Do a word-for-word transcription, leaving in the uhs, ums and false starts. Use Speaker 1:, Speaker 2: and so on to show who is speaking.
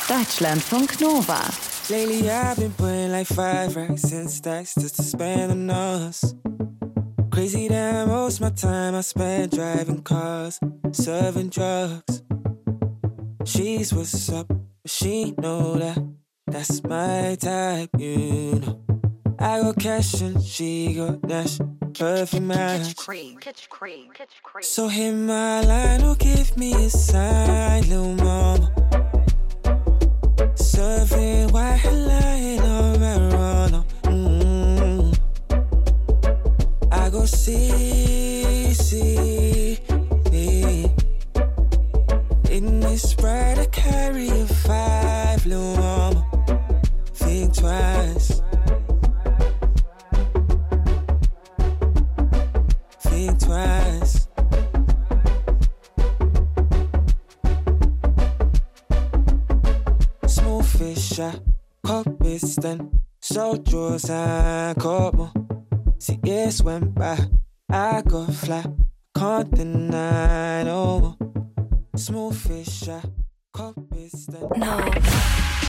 Speaker 1: Deutschlandfunk Nova.
Speaker 2: Lately I've been putting like five racks in stacks just to spend on us. Crazy that most of my time I spend driving cars, serving drugs. She's what's up, but she know that that's my type, you know. I go cash and she go dash, perfect match. So hit my line or give me a sign, little mama. Serving white line or marijuana. Mm-hmm. I go see, see, see. In this ride I carry a five, little mama. Think twice. Think twice. Smooth fish, I caught piston. Soldiers, I caught more. See, years went by, I got fly. Can't deny no more. Smooth fish, I caught piston.
Speaker 1: No.